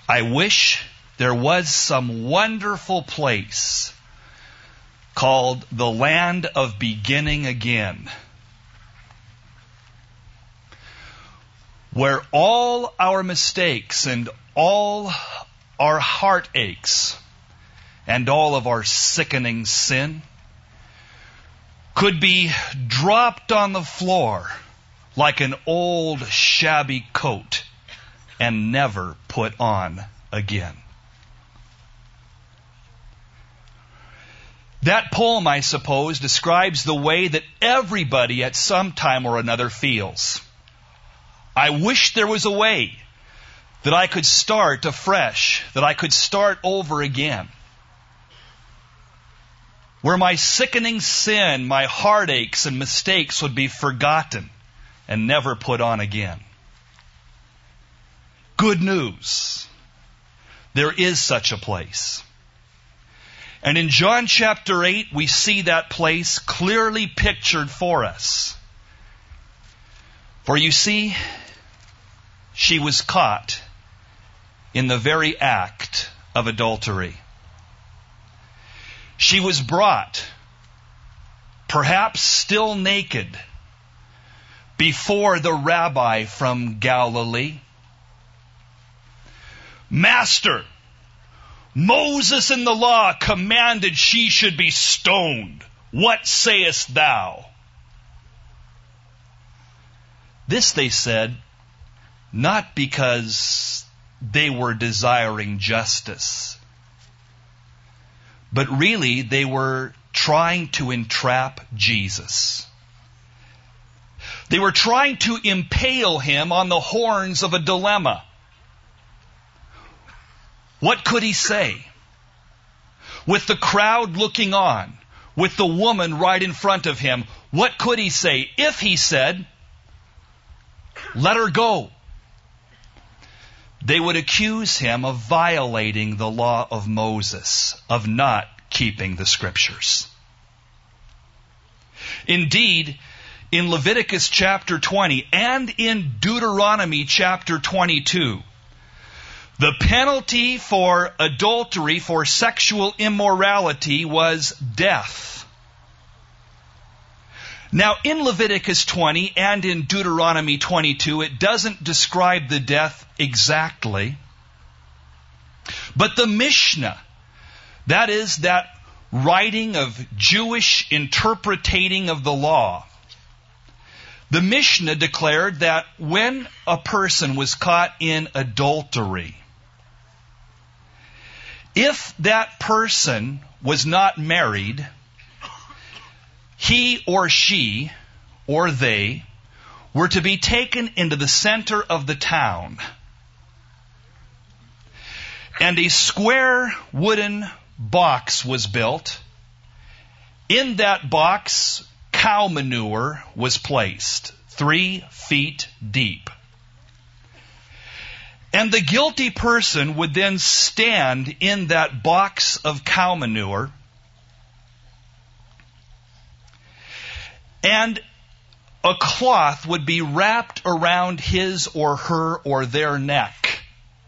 I wish there was some wonderful place called the land of beginning again, where all our mistakes and all our heartaches and all of our sickening sin could be dropped on the floor like an old shabby coat and never put on again. That poem, I suppose, describes the way that everybody at some time or another feels. I wish there was a way that I could start afresh, that I could start over again, where my sickening sin, my heartaches and mistakes would be forgotten and never put on again. Good news. There is such a place. And in John chapter 8, we see that place clearly pictured for us. For you see, she was caught in the very act of adultery. She was brought, perhaps still naked, before the rabbi from Galilee. Master, Moses in the law commanded she should be stoned. What sayest thou? This they said, not because they were desiring justice, but really they were trying to entrap Jesus. They were trying to impale him on the horns of a dilemma. What could he say? With the crowd looking on, with the woman right in front of him, what could he say? If he said, let her go, they would accuse him of violating the law of Moses, of not keeping the Scriptures. Indeed, in Leviticus chapter 20 and in Deuteronomy chapter 22, the penalty for adultery, for sexual immorality, was death. Now, in Leviticus 20 and in Deuteronomy 22, it doesn't describe the death exactly. But the Mishnah, that is, that writing of Jewish interpreting of the law, the Mishnah declared that when a person was caught in adultery, if that person was not married, he or she or they were to be taken into the center of the town, and a square wooden box was built. In that box, cow manure was placed 3 feet deep. And the guilty person would then stand in that box of cow manure, and a cloth would be wrapped around his or her or their neck.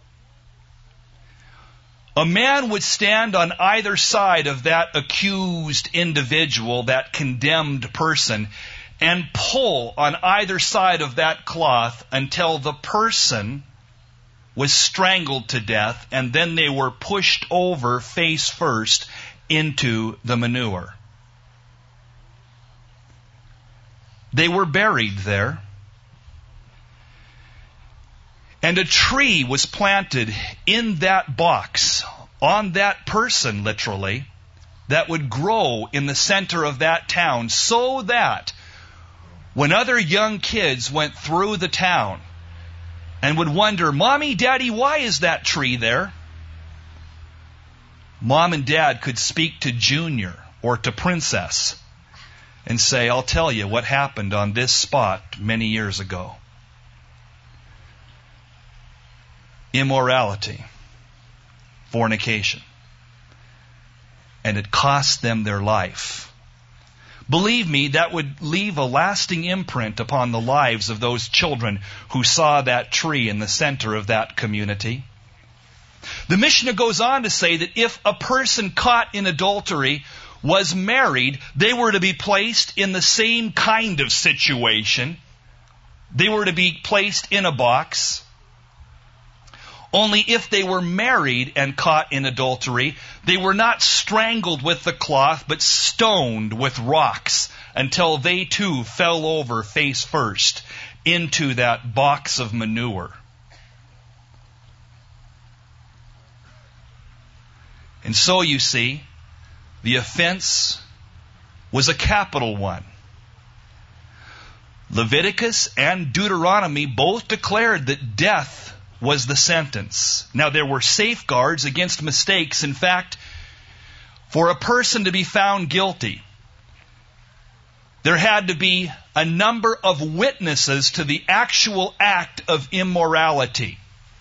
A man would stand on either side of that accused individual, that condemned person, and pull on either side of that cloth until the person was strangled to death, and then they were pushed over face first into the manure. They were buried there. And a tree was planted in that box, on that person literally, that would grow in the center of that town, so that when other young kids went through the town and would wonder, Mommy, Daddy, why is that tree there? Mom and Dad could speak to Junior or to Princess and say, I'll tell you what happened on this spot many years ago. Immorality, fornication. And it cost them their life. Believe me, that would leave a lasting imprint upon the lives of those children who saw that tree in the center of that community. The Mishnah goes on to say that if a person caught in adultery was married, they were to be placed in the same kind of situation. They were to be placed in a box. Only if they were married and caught in adultery, they were not strangled with the cloth, but stoned with rocks until they too fell over face first into that box of manure. And so you see, the offense was a capital one. Leviticus and Deuteronomy both declared that death was the sentence. Now, there were safeguards against mistakes. In fact, for a person to be found guilty, there had to be a number of witnesses to the actual act of immorality.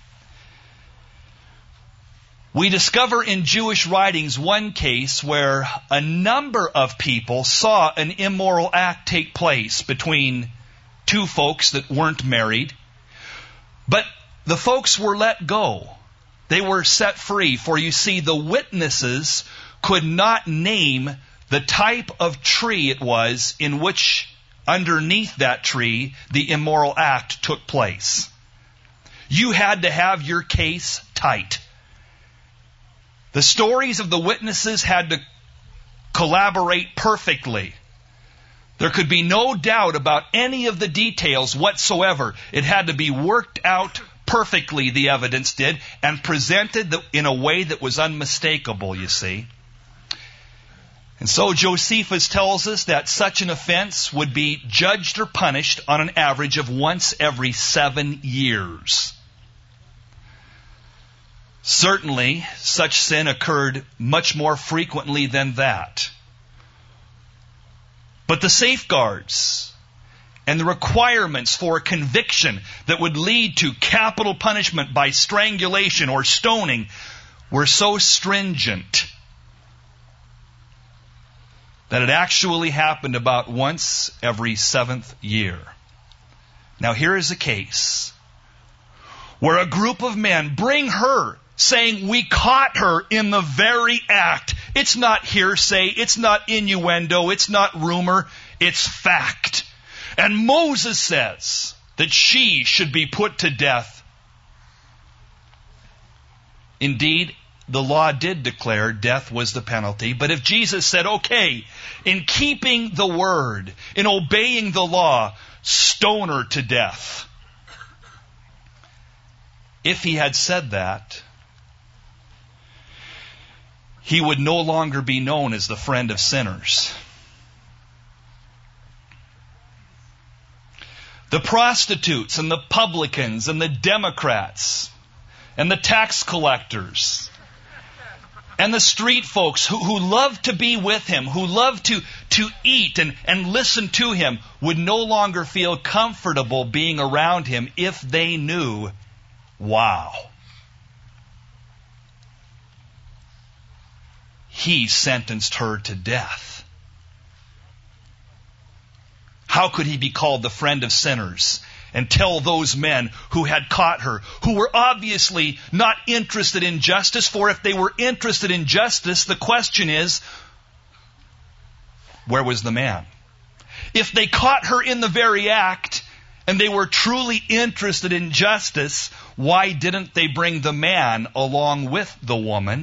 We discover in Jewish writings one case where a number of people saw an immoral act take place between two folks that weren't married. But the folks were let go. They were set free. For you see, the witnesses could not name the type of tree it was in which, underneath that tree, the immoral act took place. You had to have your case tight. The stories of the witnesses had to collaborate perfectly. There could be no doubt about any of the details whatsoever. It had to be worked out perfectly, the evidence did, and presented in a way that was unmistakable, you see. And so Josephus tells us that such an offense would be judged or punished on an average of once every 7 years. Certainly, such sin occurred much more frequently than that. But the safeguards and the requirements for a conviction that would lead to capital punishment by strangulation or stoning were so stringent that it actually happened about once every 7th year. Now here is a case where a group of men bring her, saying, we caught her in the very act. It's not hearsay, it's not innuendo, it's not rumor, it's fact. And Moses says that she should be put to death. Indeed, the law did declare death was the penalty. But if Jesus said, okay, in keeping the word, in obeying the law, stone her to death. If he had said that, he would no longer be known as the friend of sinners. The prostitutes and the publicans and the Democrats and the tax collectors and the street folks who love to be with him, who love to eat and listen to him, would no longer feel comfortable being around him if they knew, wow, he sentenced her to death. How could he be called the friend of sinners and tell those men who had caught her, who were obviously not interested in justice? For if they were interested in justice, the question is, where was the man? If they caught her in the very act and they were truly interested in justice, why didn't they bring the man along with the woman?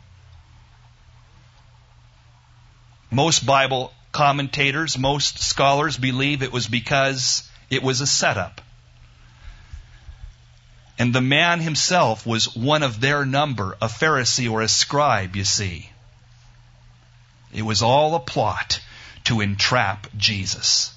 Most Bible commentators, most scholars believe it was because it was a setup. And the man himself was one of their number, a Pharisee or a scribe, you see. It was all a plot to entrap Jesus.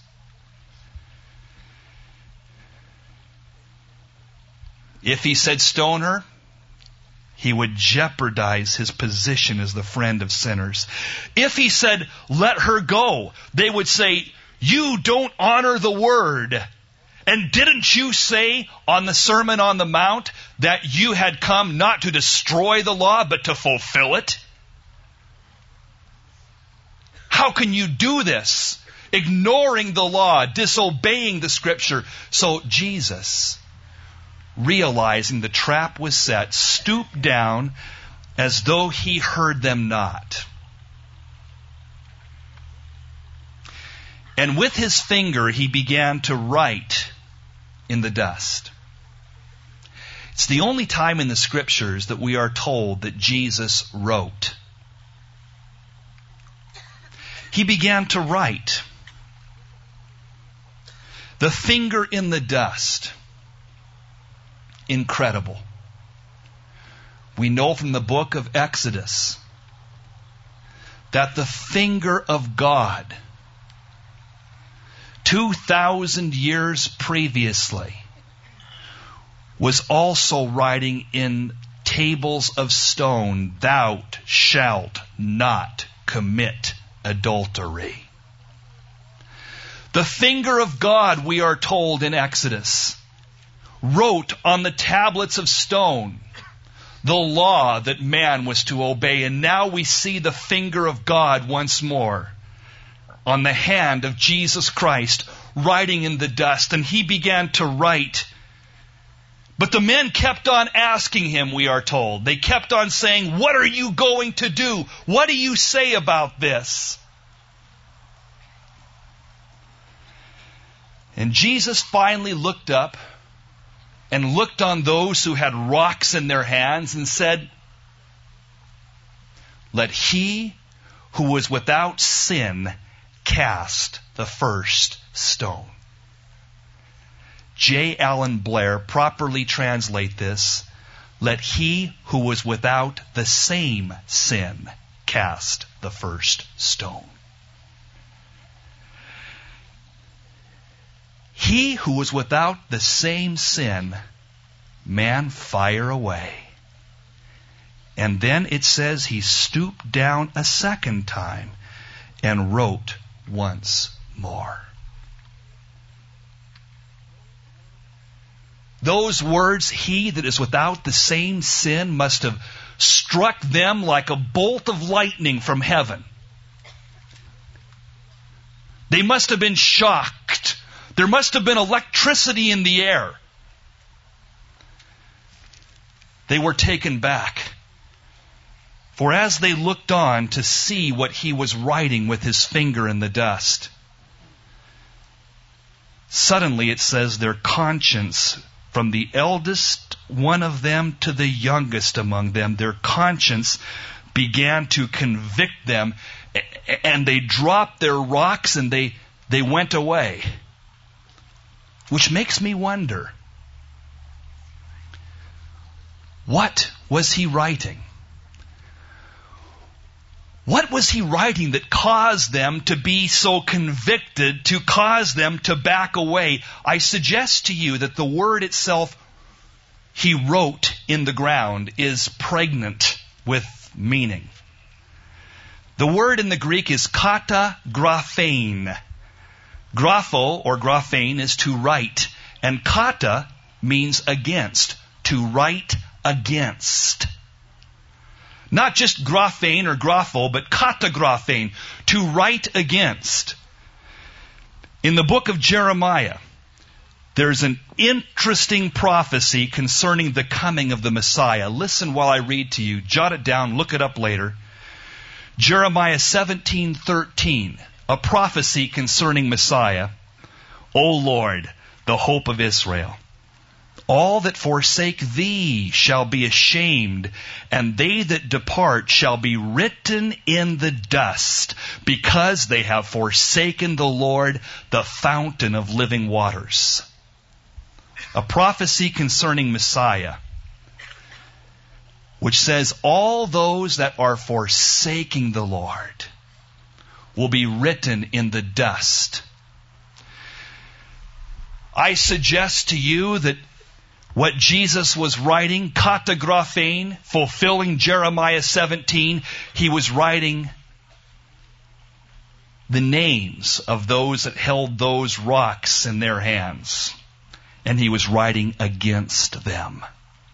If he said stone her, he would jeopardize his position as the friend of sinners. If he said, let her go, they would say, you don't honor the word. And didn't you say on the Sermon on the Mount that you had come not to destroy the law, but to fulfill it? How can you do this? Ignoring the law, disobeying the Scripture. So Jesus realizing the trap was set, stooped down as though he heard them not. And with his finger he began to write in the dust. It's the only time in the Scriptures that we are told that Jesus wrote. He began to write. The finger in the dust. Incredible. We know from the book of Exodus that the finger of God, 2,000 years previously, was also writing in tables of stone, "Thou shalt not commit adultery." The finger of God, we are told in Exodus, wrote on the tablets of stone the law that man was to obey. And now we see the finger of God once more on the hand of Jesus Christ writing in the dust. And he began to write. But the men kept on asking him, we are told. They kept on saying, "What are you going to do? What do you say about this?" And Jesus finally looked up and looked on those who had rocks in their hands and said, "Let he who was without sin cast the first stone." J. Allen Blair properly translate this, "Let he who was without the same sin cast the first stone." He who was without the same sin, man, fire away. And then it says he stooped down a second time and wrote once more. Those words, "he that is without the same sin," must have struck them like a bolt of lightning from heaven. They must have been shocked. There must have been electricity in the air. They were taken back. For as they looked on to see what he was writing with his finger in the dust, suddenly it says their conscience, from the eldest one of them to the youngest among them, their conscience began to convict them, and they dropped their rocks and they went away. Which makes me wonder, what was he writing? What was he writing that caused them to be so convicted, to cause them to back away? I suggest to you that the word itself, he wrote in the ground, is pregnant with meaning. The word in the Greek is kata graphein. Grapho or graphein is to write, and kata means against, to write against. Not just graphein or grapho, but kata graphein, to write against. In the book of Jeremiah, there's an interesting prophecy concerning the coming of the Messiah. Listen while I read to you. Jot it down, look it up later. Jeremiah 17:13. A prophecy concerning Messiah. "O Lord, the hope of Israel, all that forsake thee shall be ashamed, and they that depart shall be written in the dust, because they have forsaken the Lord, the fountain of living waters." A prophecy concerning Messiah, which says all those that are forsaking the Lord will be written in the dust. I suggest to you that what Jesus was writing, kata graphein, fulfilling Jeremiah 17, he was writing the names of those that held those rocks in their hands. And he was writing against them.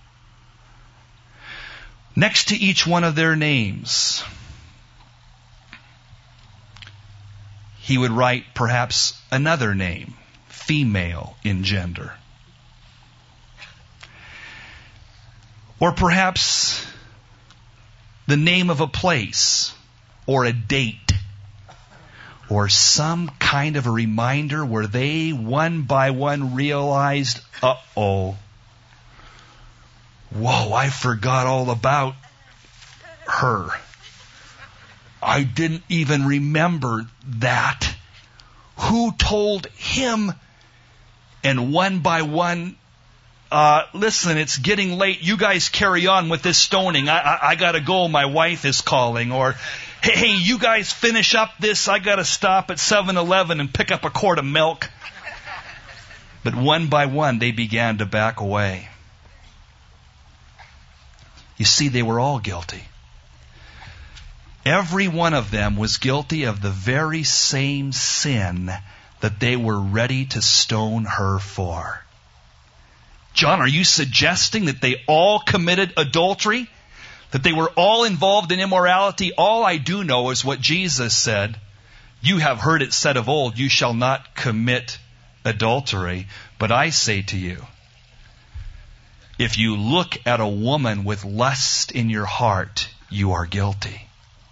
Next to each one of their names, he would write perhaps another name, female in gender. Or perhaps the name of a place or a date or some kind of a reminder where they one by one realized, whoa, I forgot all about her. I didn't even remember that. Who told him? And one by one, listen, it's getting late. You guys carry on with this stoning. I gotta go. My wife is calling. Or, hey, you guys finish up this. I gotta stop at 7-Eleven and pick up a quart of milk. But one by one, they began to back away. You see, they were all guilty. Every one of them was guilty of the very same sin that they were ready to stone her for. John, are you suggesting that they all committed adultery? That they were all involved in immorality? All I do know is what Jesus said. You have heard it said of old, you shall not commit adultery. But I say to you, if you look at a woman with lust in your heart, you are guilty.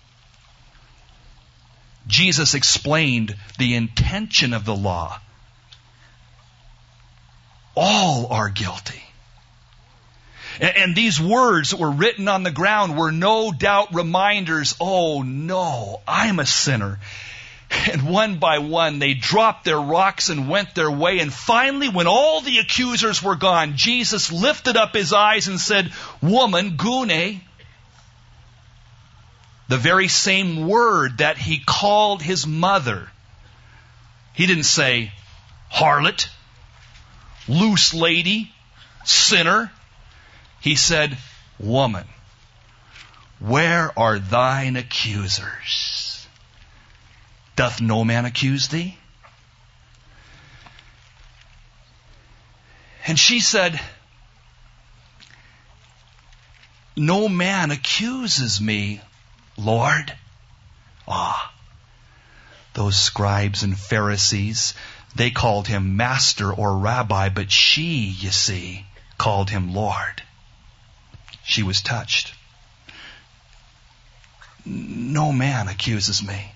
Jesus explained the intention of the law. All are guilty. And these words that were written on the ground were no doubt reminders, oh no, I'm a sinner. And one by one, they dropped their rocks and went their way. And finally, when all the accusers were gone, Jesus lifted up his eyes and said, woman, gune, the very same word that he called his mother. He didn't say harlot, loose lady, sinner. He said, woman, where are thine accusers? Doth no man accuse thee? And she said, no man accuses me, Lord. Those scribes and Pharisees, they called him master or rabbi, but she, you see, called him Lord. She was touched. No man accuses me.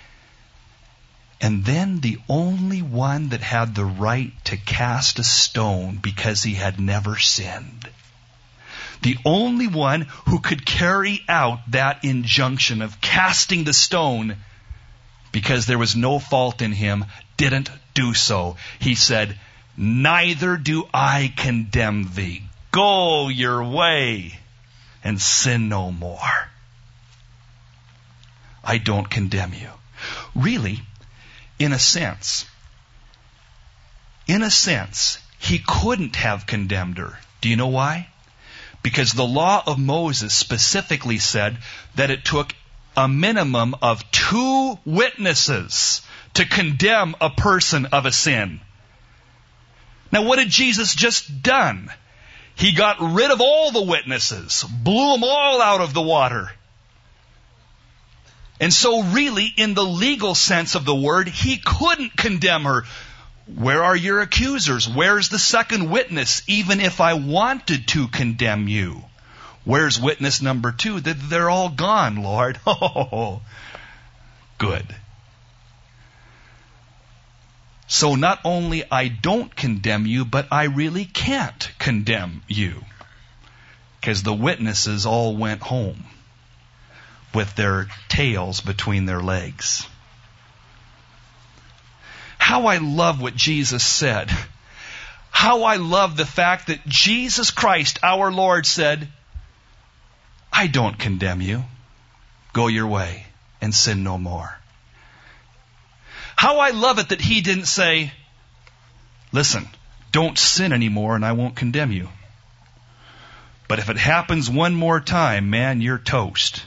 And then the only one that had the right to cast a stone because he had never sinned, the only one who could carry out that injunction of casting the stone because there was no fault in him, didn't do so. He said, neither do I condemn thee. Go your way and sin no more. I don't condemn you. Really, in a sense, he couldn't have condemned her. Do you know why? Because the law of Moses specifically said that it took a minimum of 2 witnesses to condemn a person of a sin. Now, what had Jesus just done? He got rid of all the witnesses, blew them all out of the water. And so really, in the legal sense of the word, he couldn't condemn her. Where are your accusers? Where's the second witness? Even if I wanted to condemn you. Where's witness number 2? They're all gone, Lord. Oh, good. So not only I don't condemn you, but I really can't condemn you. Because the witnesses all went home with their tails between their legs. How I love what Jesus said. How I love the fact that Jesus Christ, our Lord, said, I don't condemn you. Go your way and sin no more. How I love it that he didn't say, listen, don't sin anymore and I won't condemn you. But if it happens one more time, man, you're toast.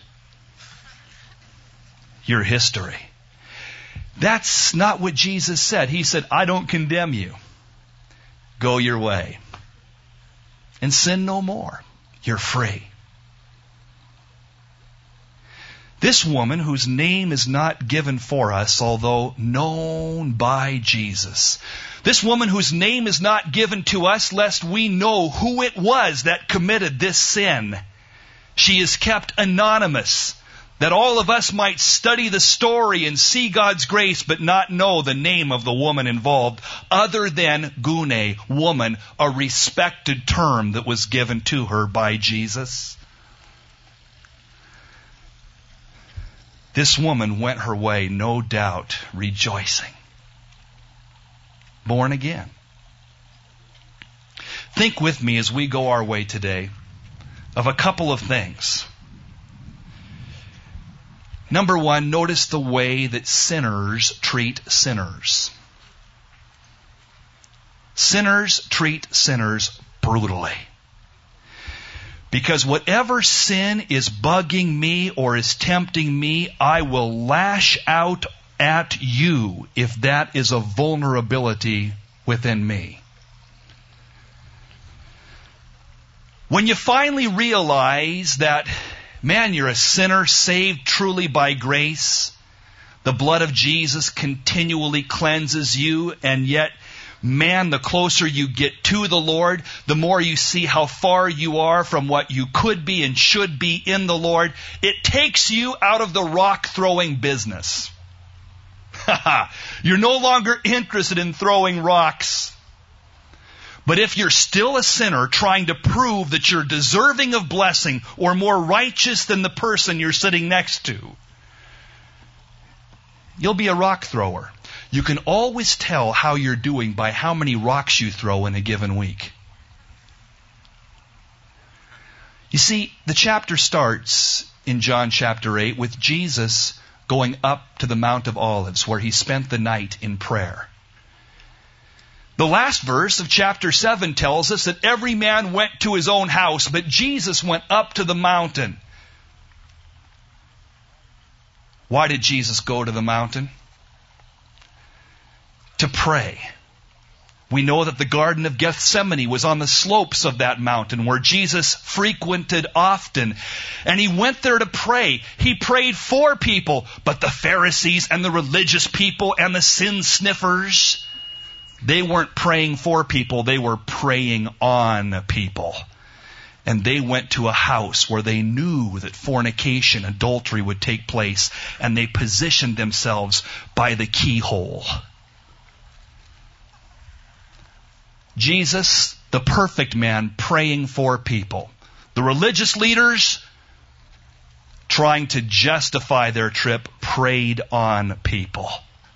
You're history. That's not what Jesus said. He said, I don't condemn you. Go your way. And sin no more. You're free. This woman, whose name is not given for us, although known by Jesus. This woman whose name is not given to us, lest we know who it was that committed this sin. She is kept anonymous, that all of us might study the story and see God's grace, but not know the name of the woman involved, other than gune, woman, a respected term that was given to her by Jesus. This woman went her way, no doubt, rejoicing. Born again. Think with me as we go our way today of a couple of things. Number one, notice the way that sinners treat sinners. Sinners treat sinners brutally. Because whatever sin is bugging me or is tempting me, I will lash out at you if that is a vulnerability within me. When you finally realize that, man, you're a sinner saved truly by grace, the blood of Jesus continually cleanses you, and yet, man, the closer you get to the Lord, the more you see how far you are from what you could be and should be in the Lord. It takes you out of the rock-throwing business. You're no longer interested in throwing rocks. But if you're still a sinner trying to prove that you're deserving of blessing or more righteous than the person you're sitting next to, you'll be a rock thrower. You can always tell how you're doing by how many rocks you throw in a given week. You see, the chapter starts in John chapter 8 with Jesus going up to the Mount of Olives, where he spent the night in prayer. The last verse of chapter 7 tells us that every man went to his own house, but Jesus went up to the mountain. Why did Jesus go to the mountain? To pray. We know that the Garden of Gethsemane was on the slopes of that mountain where Jesus frequented often. And he went there to pray. He prayed for people, but the Pharisees and the religious people and the sin sniffers, they weren't praying for people, they were praying on people. And they went to a house where they knew that fornication, adultery would take place, and they positioned themselves by the keyhole. Jesus, the perfect man, praying for people. The religious leaders, trying to justify their trip, prayed on people.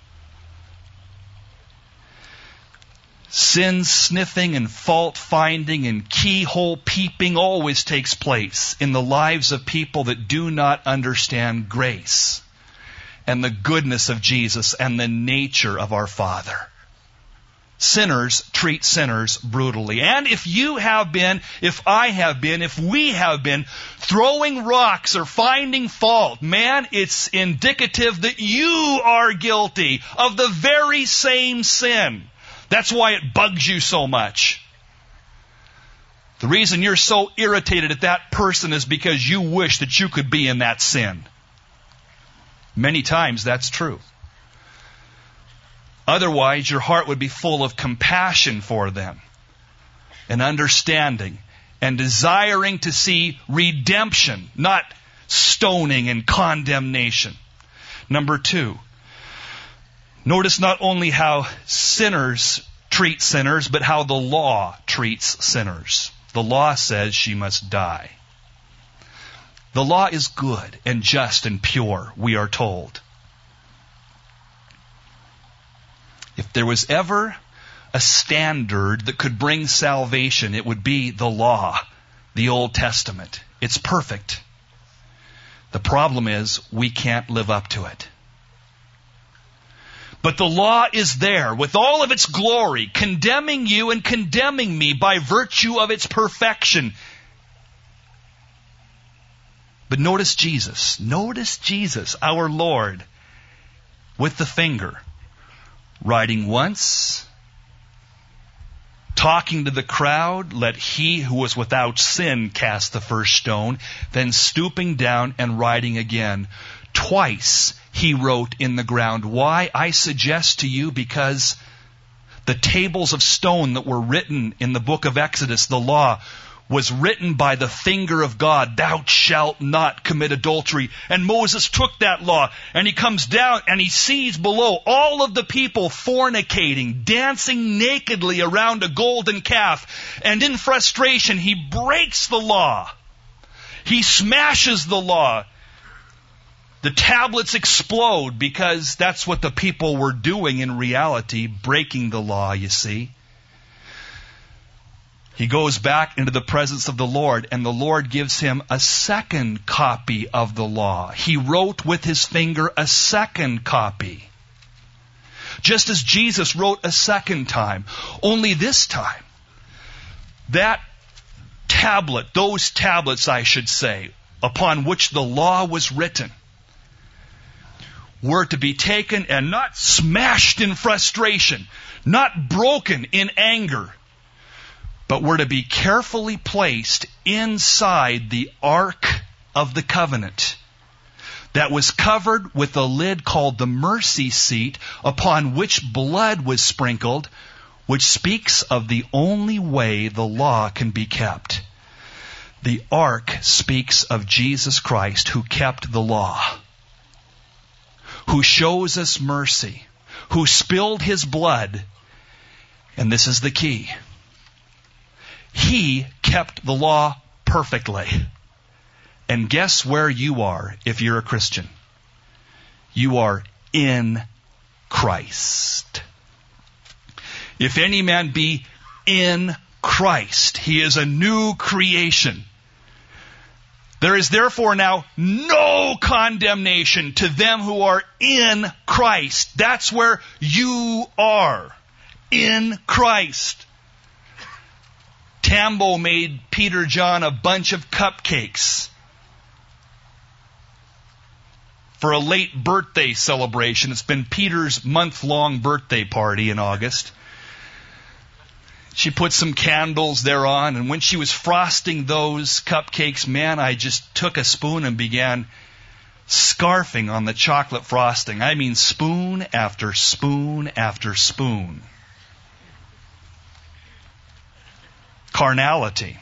Sin sniffing and fault finding and keyhole peeping always takes place in the lives of people that do not understand grace and the goodness of Jesus and the nature of our Father. Sinners treat sinners brutally. And if you have been, if I have been, if we have been throwing rocks or finding fault, man, it's indicative that you are guilty of the very same sin. That's why it bugs you so much. The reason you're so irritated at that person is because you wish that you could be in that sin. Many times that's true. Otherwise, your heart would be full of compassion for them and understanding and desiring to see redemption, not stoning and condemnation. Number 2, notice not only how sinners treat sinners, but how the law treats sinners. The law says she must die. The law is good and just and pure, we are told. If there was ever a standard that could bring salvation, it would be the law, the Old Testament. It's perfect. The problem is we can't live up to it. But the law is there with all of its glory, condemning you and condemning me by virtue of its perfection. But notice Jesus, our Lord, with the finger, writing once, talking to the crowd, let he who was without sin cast the first stone, then stooping down and writing again. Twice he wrote in the ground. Why? I suggest to you because the tables of stone that were written in the book of Exodus, the law, was written by the finger of God. Thou shalt not commit adultery. And Moses took that law and he comes down and he sees below all of the people fornicating, dancing nakedly around a golden calf. And in frustration, he breaks the law. He smashes the law. The tablets explode because that's what the people were doing in reality, breaking the law, you see. He goes back into the presence of the Lord, and the Lord gives him a second copy of the law. He wrote with his finger a second copy. Just as Jesus wrote a second time. Only this time, that tablet, those tablets, I should say, upon which the law was written, were to be taken and not smashed in frustration, not broken in anger, but were to be carefully placed inside the Ark of the Covenant that was covered with a lid called the mercy seat, upon which blood was sprinkled, which speaks of the only way the law can be kept. The Ark speaks of Jesus Christ, who kept the law, who shows us mercy, who spilled his blood, and this is the key. He kept the law perfectly. And guess where you are if you're a Christian? You are in Christ. If any man be in Christ, he is a new creation. There is therefore now no condemnation to them who are in Christ. That's where you are, in Christ. Tambo made Peter John a bunch of cupcakes for a late birthday celebration. It's been Peter's month-long birthday party in August. She put some candles there on, and when she was frosting those cupcakes, man, I just took a spoon and began scarfing on the chocolate frosting. I mean, spoon after spoon after spoon. Carnality.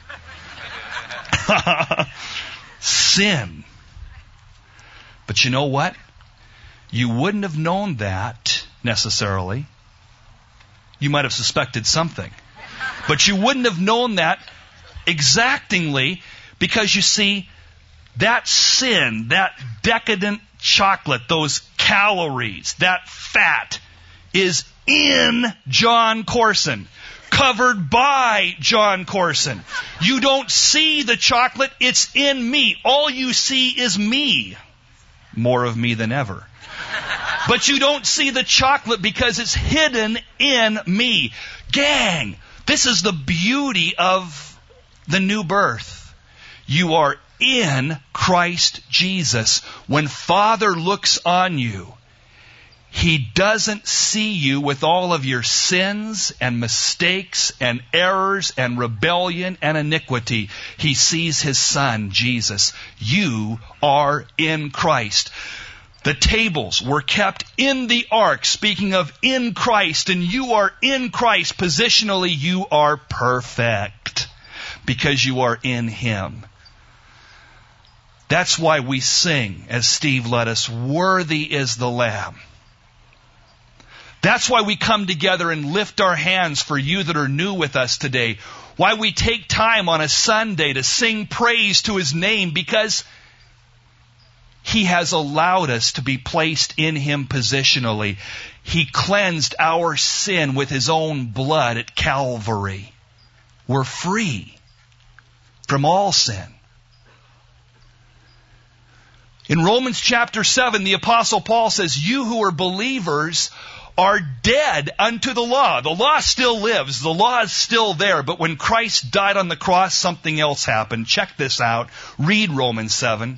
Sin. But you know what? You wouldn't have known that necessarily. You might have suspected something. But you wouldn't have known that exactingly, because you see, that sin, that decadent chocolate, those calories, that fat is in John Corson. Covered by John Corson. You don't see the chocolate, it's in me. All you see is me. More of me than ever. But you don't see the chocolate because it's hidden in me. Gang, this is the beauty of the new birth. You are in Christ Jesus. When Father looks on you, He doesn't see you with all of your sins and mistakes and errors and rebellion and iniquity. He sees His Son, Jesus. You are in Christ. The tables were kept in the ark, speaking of in Christ, and you are in Christ. Positionally, you are perfect because you are in Him. That's why we sing, as Steve led us, worthy is the Lamb. That's why we come together and lift our hands for you that are new with us today. Why we take time on a Sunday to sing praise to His name, because He has allowed us to be placed in Him positionally. He cleansed our sin with His own blood at Calvary. We're free from all sin. In Romans chapter 7, the Apostle Paul says, you who are believers are dead unto the law. The law still lives. The law is still there. But when Christ died on the cross, something else happened. Check this out. Read Romans 7.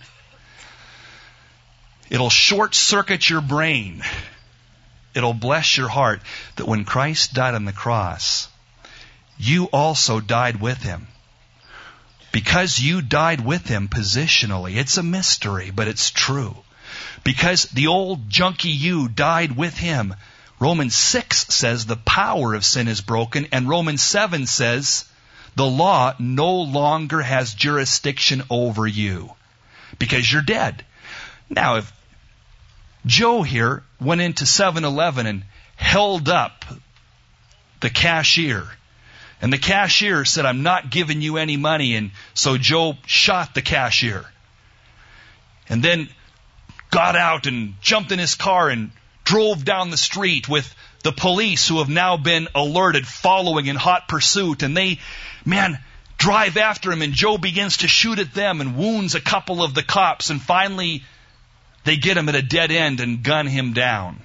It'll short-circuit your brain. It'll bless your heart that when Christ died on the cross, you also died with Him. Because you died with Him positionally. It's a mystery, but it's true. Because the old junky you died with him. Romans 6 says the power of sin is broken, and Romans 7 says the law no longer has jurisdiction over you because you're dead. Now, if Joe here went into 7-Eleven and held up the cashier, and the cashier said, I'm not giving you any money, and so Joe shot the cashier, and then got out and jumped in his car and drove down the street with the police who have now been alerted, following in hot pursuit, and they, drive after him, and Joe begins to shoot at them and wounds a couple of the cops, and finally they get him at a dead end and gun him down.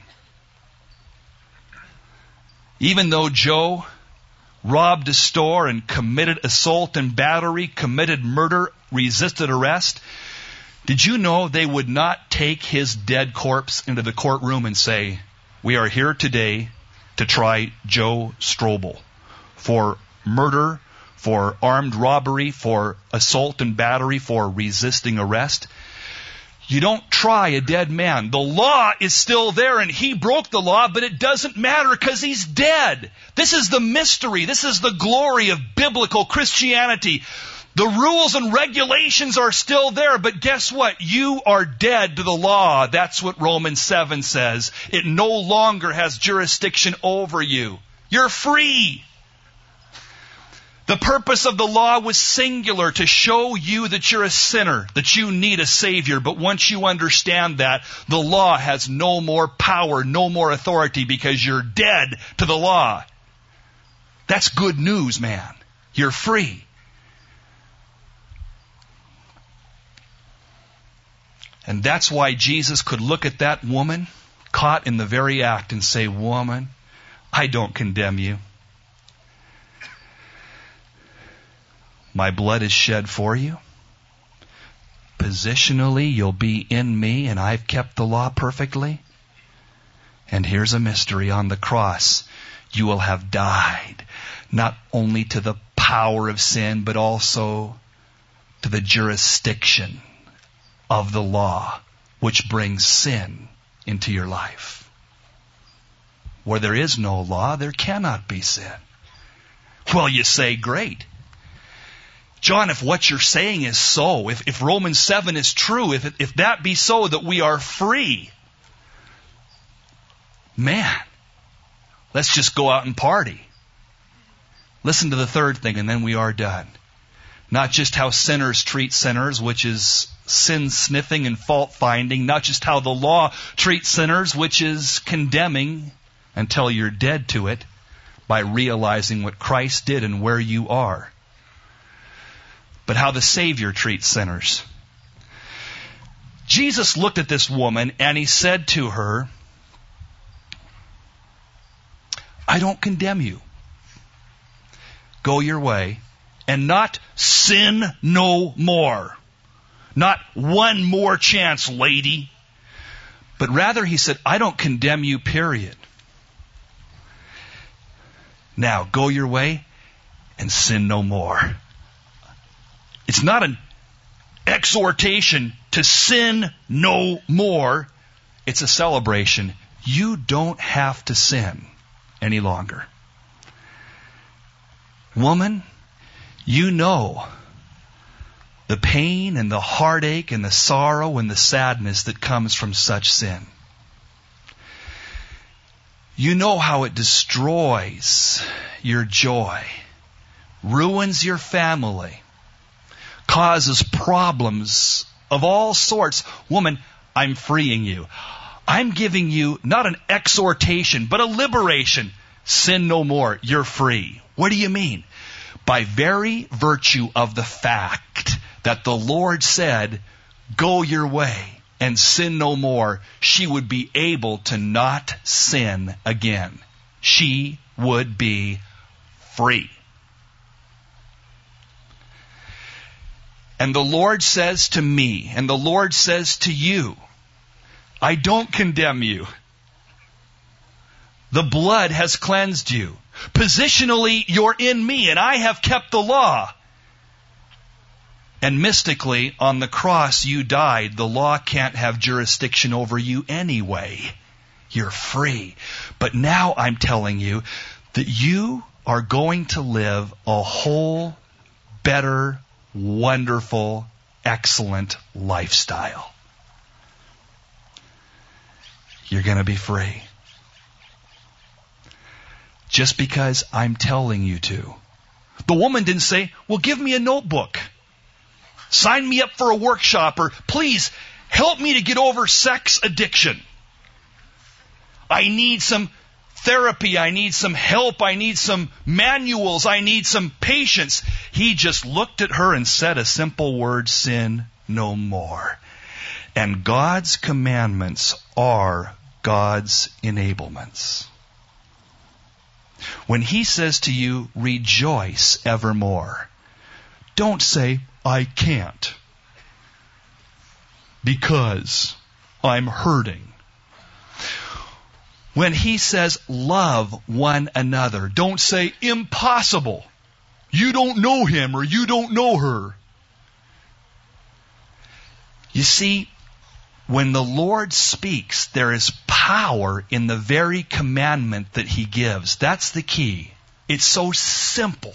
Even though Joe robbed a store and committed assault and battery, committed murder, resisted arrest, did you know they would not take his dead corpse into the courtroom and say, we are here today to try Joe Strobel for murder, for armed robbery, for assault and battery, for resisting arrest? You don't try a dead man. The law is still there, and he broke the law, but it doesn't matter because he's dead. This is the mystery. This is the glory of biblical Christianity. The rules and regulations are still there, but guess what? You are dead to the law. That's what Romans 7 says. It no longer has jurisdiction over you. You're free. The purpose of the law was singular, to show you that you're a sinner, that you need a Savior. But once you understand that, the law has no more power, no more authority, because you're dead to the law. That's good news, man. You're free. And that's why Jesus could look at that woman caught in the very act and say, woman, I don't condemn you. My blood is shed for you. Positionally, you'll be in me, and I've kept the law perfectly. And here's a mystery. On the cross, you will have died, not only to the power of sin, but also to the jurisdiction of the law, which brings sin into your life. Where there is no law, there cannot be sin. Well, you say, great. John, if what you're saying is so, if Romans 7 is true, if that be so, that we are free, man, let's just go out and party. Listen to the third thing, and then we are done. Not just how sinners treat sinners, which is sin-sniffing and fault-finding. Not just how the law treats sinners, which is condemning until you're dead to it, by realizing what Christ did and where you are. But how the Savior treats sinners. Jesus looked at this woman and he said to her, I don't condemn you. Go your way. And not sin no more. Not one more chance, lady. But rather, he said, I don't condemn you, period. Now, go your way and sin no more. It's not an exhortation to sin no more. It's a celebration. You don't have to sin any longer. Woman, you know the pain and the heartache and the sorrow and the sadness that comes from such sin. You know how it destroys your joy, ruins your family, causes problems of all sorts. Woman, I'm freeing you. I'm giving you not an exhortation, but a liberation. Sin no more. You're free. What do you mean? By very virtue of the fact that the Lord said, go your way and sin no more, she would be able to not sin again. She would be free. And the Lord says to me, and the Lord says to you, I don't condemn you. The blood has cleansed you. Positionally, you're in me, and I have kept the law. And mystically, on the cross, you died. The law can't have jurisdiction over you anyway. You're free. But now I'm telling you that you are going to live a whole, better, wonderful, excellent lifestyle. You're going to be free. Just because I'm telling you to. The woman didn't say, well, give me a notebook. Sign me up for a workshop, or please help me to get over sex addiction. I need some therapy. I need some help. I need some manuals. I need some patience. He just looked at her and said a simple word, sin no more. And God's commandments are God's enablements. When He says to you, rejoice evermore, don't say, I can't, because I'm hurting. When He says, love one another, don't say, impossible. You don't know him or you don't know her. You see, when the Lord speaks, there is power in the very commandment that He gives. That's the key. It's so simple.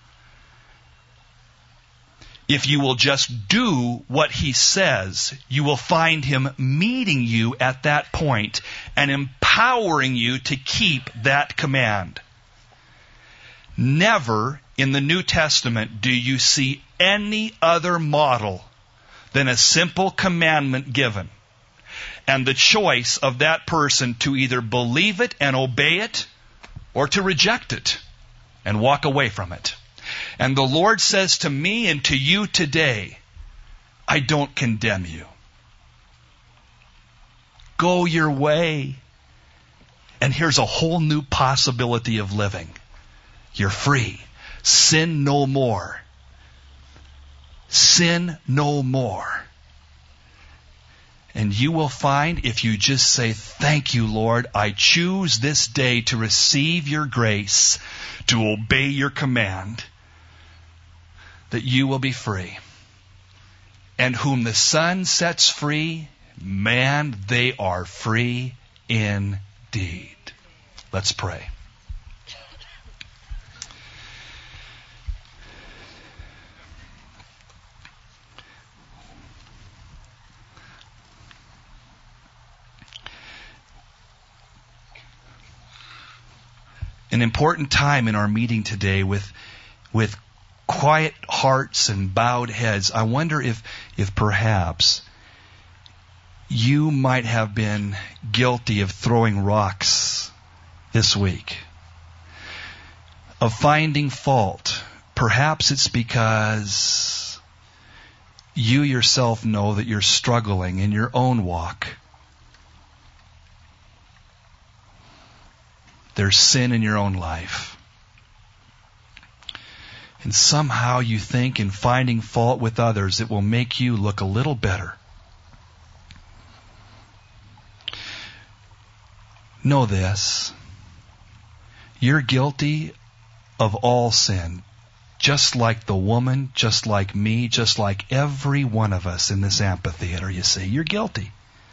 If you will just do what He says, you will find Him meeting you at that point and empowering you to keep that command. Never in the New Testament do you see any other model than a simple commandment given, and the choice of that person to either believe it and obey it, or to reject it and walk away from it. And the Lord says to me and to you today, I don't condemn you. Go your way. And here's a whole new possibility of living. You're free. Sin no more. Sin no more. And you will find, if you just say, thank you, Lord, I choose this day to receive your grace, to obey your command, that you will be free. And whom the Son sets free, man, they are free indeed. Let's pray. An important time in our meeting today with quiet hearts and bowed heads. I wonder if perhaps you might have been guilty of throwing rocks this week, of finding fault. Perhaps it's because you yourself know that you're struggling in your own walk. There's sin in your own life. And somehow you think in finding fault with others, it will make you look a little better. Know this. You're guilty of all sin. Just like the woman, just like me, just like every one of us in this amphitheater, you see. You're guilty.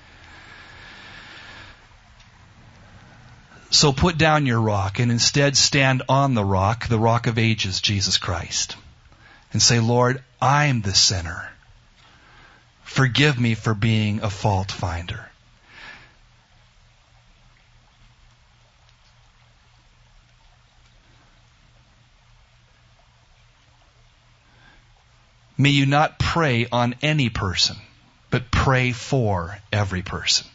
So put down your rock and instead stand on the rock of ages, Jesus Christ. And say, Lord, I'm the sinner. Forgive me for being a fault finder. May you not pray on any person, but pray for every person.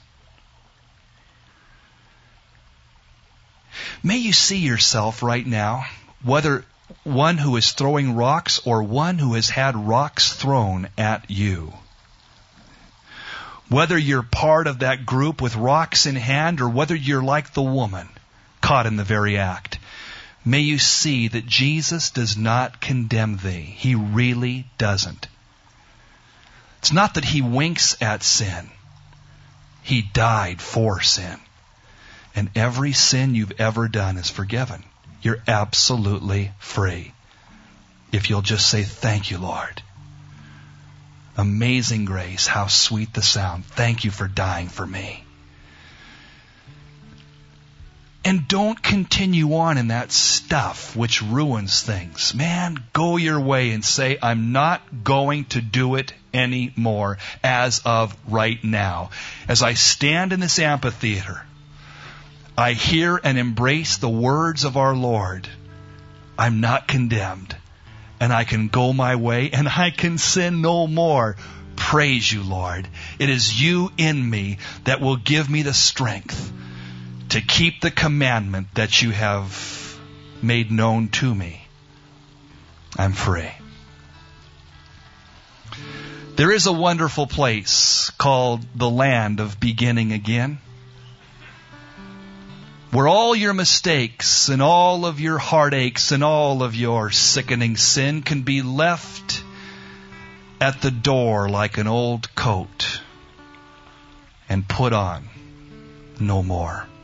May you see yourself right now, whether one who is throwing rocks or one who has had rocks thrown at you. Whether you're part of that group with rocks in hand or whether you're like the woman caught in the very act. May you see that Jesus does not condemn thee. He really doesn't. It's not that He winks at sin. He died for sin. And every sin you've ever done is forgiven. You're absolutely free. If you'll just say, thank you, Lord. Amazing grace, how sweet the sound. Thank you for dying for me. And don't continue on in that stuff which ruins things. Man, go your way and say, I'm not going to do it anymore as of right now. As I stand in this amphitheater, I hear and embrace the words of our Lord. I'm not condemned, and I can go my way, and I can sin no more. Praise you, Lord. It is you in me that will give me the strength to keep the commandment that you have made known to me. I'm free. There is a wonderful place called the land of beginning again, where all your mistakes and all of your heartaches and all of your sickening sin can be left at the door like an old coat and put on no more.